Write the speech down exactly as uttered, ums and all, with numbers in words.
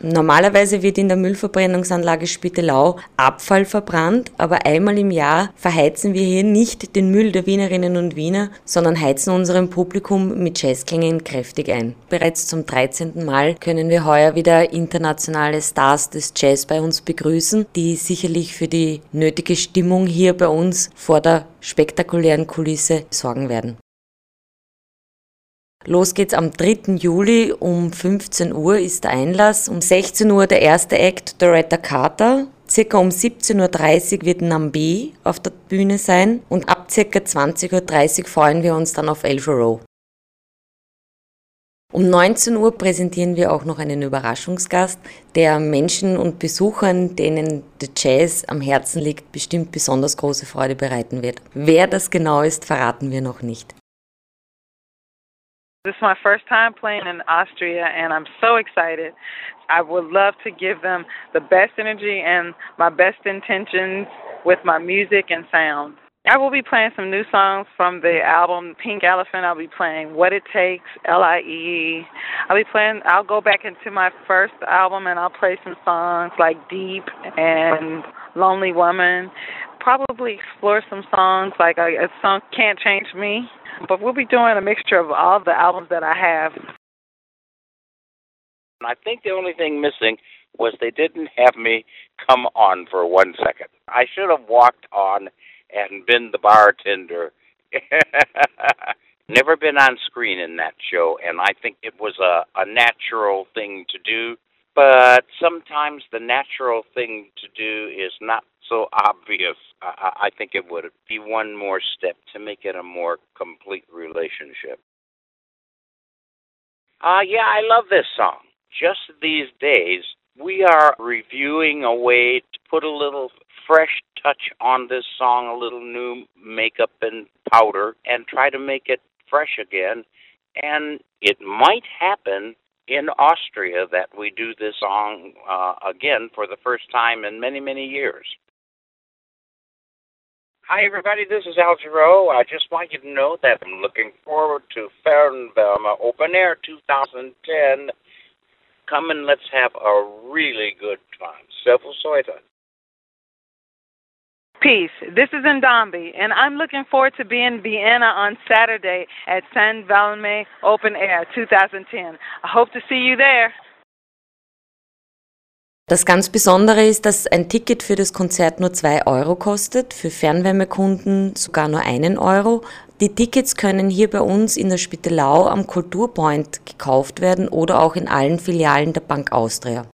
Normalerweise wird in der Müllverbrennungsanlage Spittelau Abfall verbrannt, aber einmal im Jahr verheizen wir hier nicht den Müll der Wienerinnen und Wiener, sondern heizen unserem Publikum mit Jazzklängen kräftig ein. Bereits zum dreizehnten Mal können wir heuer wieder internationale Stars des Jazz bei uns begrüßen, die sicherlich für die nötige Stimmung hier bei uns vor der spektakulären Kulisse sorgen werden. Los geht's am dritten Juli um fünfzehn Uhr ist der Einlass, um sechzehn Uhr der erste Act Doretta Carter, circa um siebzehn Uhr dreißig wird Nambi auf der Bühne sein und ab circa zwanzig Uhr dreißig freuen wir uns dann auf El Jarreau. Um neunzehn Uhr präsentieren wir auch noch einen Überraschungsgast, der Menschen und Besuchern, denen der Jazz am Herzen liegt, bestimmt besonders große Freude bereiten wird. Wer das genau ist, verraten wir noch nicht. This is my first time playing in Austria, and I'm so excited. I would love to give them the best energy and my best intentions with my music and sound. I will be playing some new songs from the album Pink Elephant. I'll be playing What It Takes, L I E E. I'll be playing, I'll go back into my first album and I'll play some songs like Deep and Lonely Woman. Probably explore some songs like a, a song Can't Change Me. But we'll be doing a mixture of all the albums that I have. I think the only thing missing was they didn't have me come on for one second. I should have walked on and been the bartender. Never been on screen in that show, and I think it was a, a natural thing to do. But sometimes the natural thing to do is not so obvious. I, I think it would be one more step to make it a more complete relationship. Uh, yeah, I love this song. Just these days, we are reviewing a way to put a little fresh touch on this song, a little new makeup and powder, and try to make it fresh again. And it might happen in Austria that we do this song uh, again for the first time in many, many years. Hi, everybody. This is Al Jarreau. I just want you to know that I'm looking forward to Fernwärme Open Air two thousand ten. Come and let's have a really good time. Servus heute. Peace. This is Ndambi, and I'm looking forward to being in Vienna on Saturday at San Valme Open Air twenty ten. I hope to see you there. Das ganz Besondere ist, dass ein Ticket für das Konzert nur zwei Euro kostet, für Fernwärmekunden sogar nur einen Euro. Die Tickets können hier bei uns in der Spittelau am Kulturpoint gekauft werden oder auch in allen Filialen der Bank Austria.